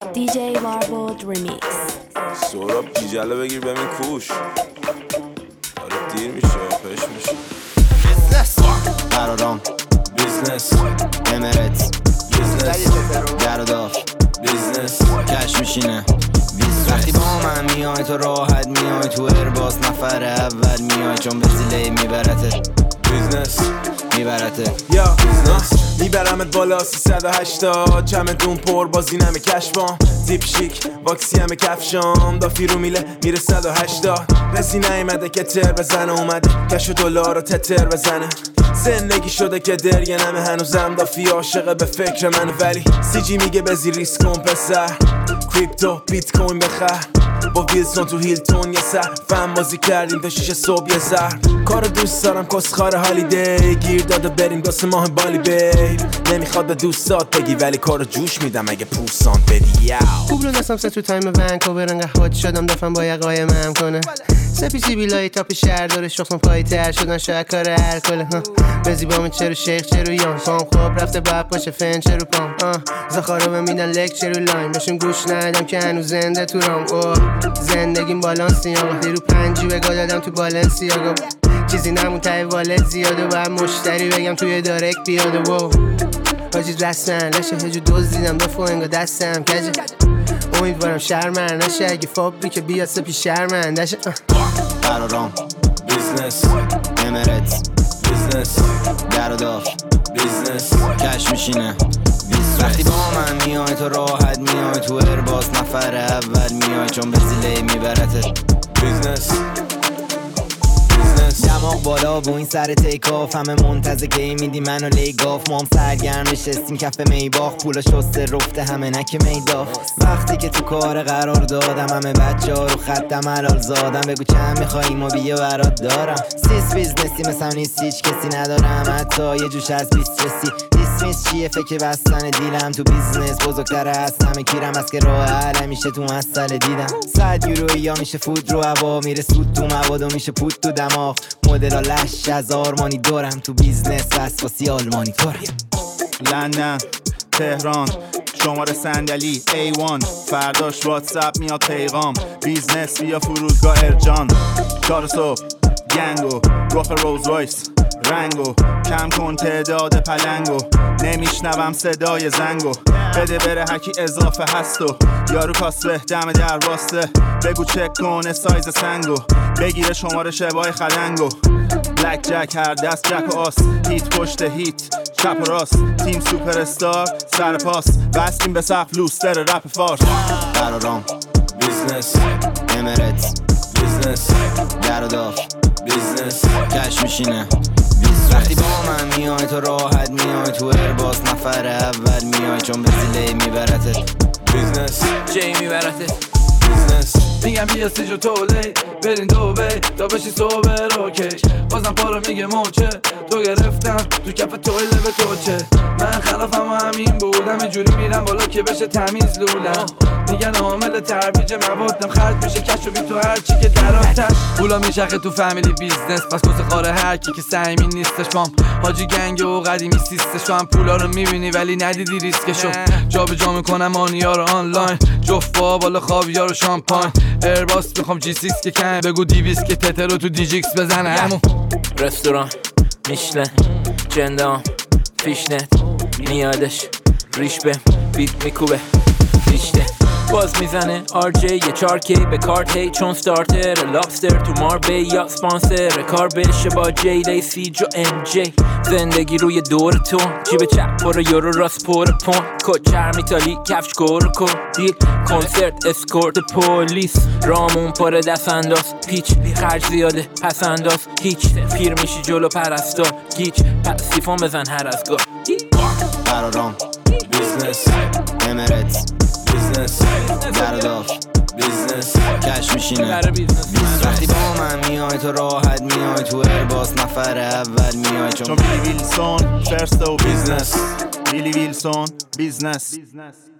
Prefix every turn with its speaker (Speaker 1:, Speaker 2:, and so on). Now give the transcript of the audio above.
Speaker 1: DJ Warboard Remix.
Speaker 2: سوراب دیجله بگیر ببین کوش. آره دیر میشه پش میشه.
Speaker 3: بیزنس قرارم
Speaker 2: بیزنس
Speaker 3: امارات بیزنس گرداف
Speaker 2: بیزنس
Speaker 3: کش میشینه وقتی با من میای تو راحت میای تو ارباز نفر اول میای چون به زیله میبرته
Speaker 2: بیزنس
Speaker 3: میبرته
Speaker 2: یا میبرمت بالا 380 چمدون پر بازی نمه کشبام زیپ شیک واکسی همه کفشام دافی رو میله میره 180 رسی نیمده که تر بزنه اومده کش و دلار رو تتر بزنه زندگی شده که درگه نمه هنوزم دافی عاشقه به فکر من ولی سی جی میگه بزی ریسک کن پسر کریپتو بیت کوین بخر با ویلسون تو هیلتون یه سر فهم بازی کردیم تا 6 صبح یه زر کار دوست دارم کسخار هالیدی گیر داده بریم داسه ماه بالی بیب نمیخواد به دوستات بگی ولی کارو جوش میدم اگه پوسان بدی
Speaker 4: خوب رو دستم سه تو تایم ونکوور انقدر هات شدم دفعم با یه قایم هم کنه سپیسی بیلای تاپ شهر داره شخصم پایی تر شدن شاید کار هر کله بزی با من چرو شیخ چرو یان پام خواب رفته باید باشه فن چرو پام زخارو بمیدن لک چرو لاین باشم گوش ندم که هنوز زنده تو رام زندگیم بالانسی وقتی رو پنجی بگاه دادم تو بالنسیاگو چیزی نمون تای والت زیاده و باید مشتری بگم توی دارک بیاده و حاجی رسمن لشه هجو دوز دیدم دفعه انگا دستم کجه امیدوارم شرمن نشه اگه فابریک بیاد سپی شرمن نشه
Speaker 3: قرارم
Speaker 2: بیزنس
Speaker 3: امارات
Speaker 2: بیزنس
Speaker 3: گرداف
Speaker 2: بیزنس
Speaker 3: کش میشینه وقتی با من میای تو راحت میای تو ارباز نفر اول میای چون به زیله میبرته
Speaker 2: بیزنس
Speaker 3: دماغ بالا و این سر تیکاف همه منتظر گیم میدی منو لیگاف مام سرگرم نشستیم کف میباخ پولا شسته رفته همه نک میداف وقتی که تو کار قرار دادم همه بچه ها رو خطم حلال زادم بگو چند میخوایی ما بیا برات دارم سیس بیزنسی مثل نیست هیچ کسی ندارم حتی یه جوش از بیست رسی دیسمیس چیه فکر بستن دیلم تو بیزنس بزرگتر از همه کیرم از که راه حل میشه تو مسئله دیدم 100 یورو یا میشه فود رو هوا میره سود تو مواد و میشه پود تو دماغ مدل لش از آرمانی دورم تو بیزنس وسواسی آلمانی دورم
Speaker 5: لندن تهران شماره صندلی A1 فرداش واتساپ میاد پیغام بیزنس بیا فرودگاه ارجان 4 صبح گنگو رخ روز رایس رنگو کم کن تعداد پلنگو نمیشنوم صدای زنگو بده بره هکی اضافه هستو یارو کاسبه دم در واسه بگو چک کنه سایز سنگو بگیره شماره شبای خلنگو بلک جک هر دست جک و آس هیت پشت هیت چپ و راست تیم سوپر استار سر پاس بستیم به صف لوستر رپ فارس
Speaker 3: قرارم
Speaker 2: بیزنس
Speaker 3: امارات
Speaker 2: بیزنس
Speaker 3: گرداف
Speaker 2: بیزنس
Speaker 3: کش میشینه وقتی با من میای تو راحت میای تو ارباز نفر اول میای چون به زیله میبرته
Speaker 2: بیزنس
Speaker 6: جی میبرته
Speaker 2: بیزنس
Speaker 6: میگم بیا سیجو تولی برین دوبی تا بشی سوبر اوکی بازم پارو میگه موچه تو گرفتم تو کف تویله به توچه من خلافم همین بودم اینجوری میرم بالا که بشه تمیز لولم میگن عامل ترویج موادم خرج میشه کشو بی تو هرچی که در آتش پولا میچرخه تو فامیلی بیزنس پس کس خاره هرکی که سعیمی نیستش بام حاجی گنگ و قدیمی سیستش تو هم پولا رو میبینی ولی ندیدی ریسکشو جا به جا میکنم آنیا رو آنلاین جفا بالا خوابیار و شامپاین ایرباس میخوام جی 6 که کن بگو دیویس که تتر رو تو دیجیکس بزنه همون
Speaker 7: رستوران میشلن جندام فیشنت میادش ریش به بیت میکوبه ریشته باز میزنه RJ یه 4K به کارت هی چون ستارتر لابستر تو ماربی یا سپانسر کار بشه با جی لیسی جو MJ زندگی روی دور تون جیب چپ پر یورو راست پر پون کچر میتالی کفش گور کن دیل کنسرت اسکورت پولیس رامون پر دست انداز پیچ خرج زیاده پس انداز هیچ پیر میشی جلو پرستار گیچ پس سیفون بزن هر از گاه
Speaker 3: قرارم
Speaker 2: بیزنس
Speaker 3: امارات
Speaker 2: بیزنس
Speaker 3: گرداف
Speaker 2: بیزنس
Speaker 3: کش میشینه
Speaker 7: وقتی
Speaker 3: با من میای تو راحت میای تو ارباز نفر اول میای
Speaker 5: چون بیلی ویلسون فرست و بیزنس بیلی ویلسون بیزنس